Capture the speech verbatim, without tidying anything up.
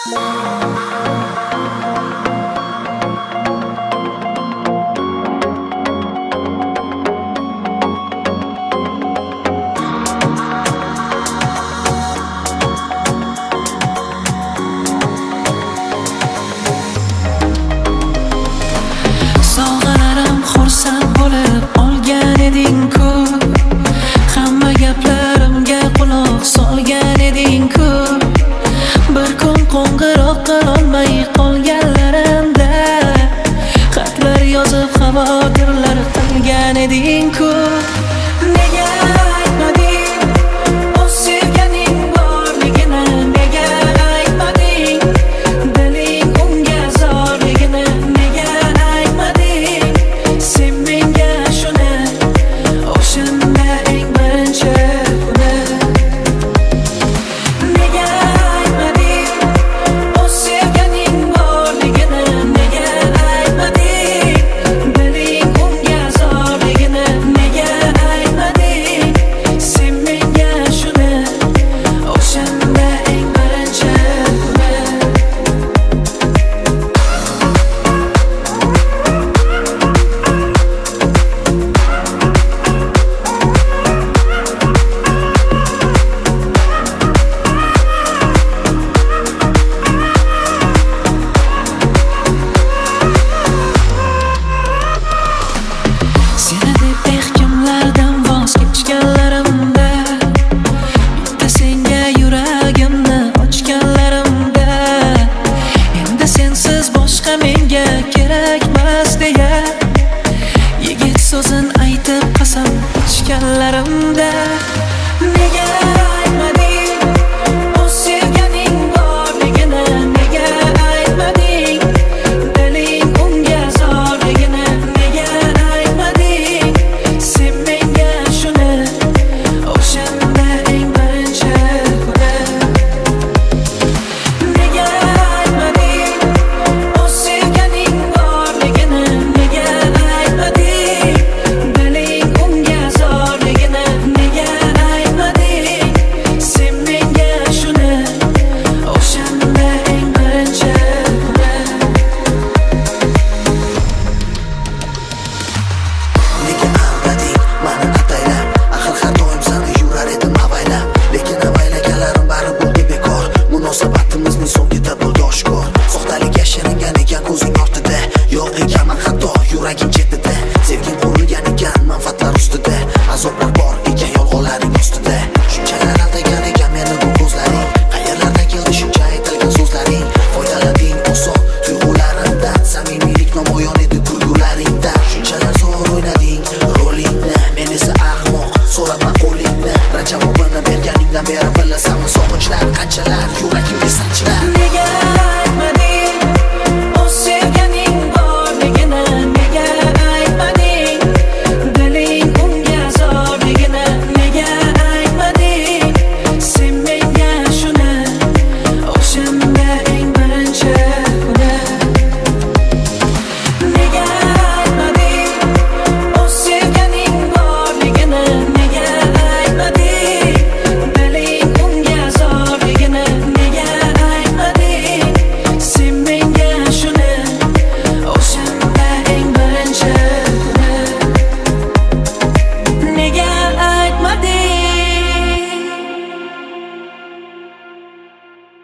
Sovg'alarim xursand bo'lib olgan eding-ku, hamma gaplarimga quloq solgan eding-ku. Bir kun qo'ng'iroq qilolmay qolganlarimda xatlar yozib xavotirlar qilgan eding-ku. Nega aytmading o'z sevganing borligini, nega aytmading diling unga zorligini, nega aytmading sen menga shuni o'shanda eng birinchi kuni. Nega aytmading o'z sevganing borligini, nega aytmading diling unga zorligini, nega aytmading sen menga shuni o'shanda eng birinchi kuni. Seni deb ehtimlardan voz kechganlarimda, bitta senga yuragimni ochganlarimda, endi sensiz boshqa menga kerakmas deya yigit so'zin aytib qasam ichganlarimda. Nega aytmading o'z sevganing borligini, nega aytmading diling unga zorligini, nega aytmading sen menga shuni o'shanda eng birinchi kuni. Nega aytmading o'z sevganing borligini, nega aytmading diling unga zorligini, nega aytmading sen menga shuni o'shanda eng birinchi kuni. Nega almading mani ataylab, axir har doim sani yurar edim avaylab. Lekin avaylaganlarim bari bo'ldi bekor, munosabatimizning so'ngida bo'ldi oshkor. Soxtalik yashiringan ekan ko'zing ortida, yo'q ekanman hatto yuraging chetida. Sevging qurilgan ekan manfaatlar ustida, azoblar bor ekan yolg'onlaring ostida. Shunchalar aldagan ekan meni bu ko'zlaring, qayerlardan keldi shuncha aytilgan so'zlaring. Foydalanding oson tuyg'ularimdan, samimiylik namoyon edi kulgularingdan. Shunchalar zo'r o'ynading rolingni, men esa ahmoq so'raman qo'lingni. Javobini berganingdan beri bilasanmi sog'inchlar qanchalar yuragimga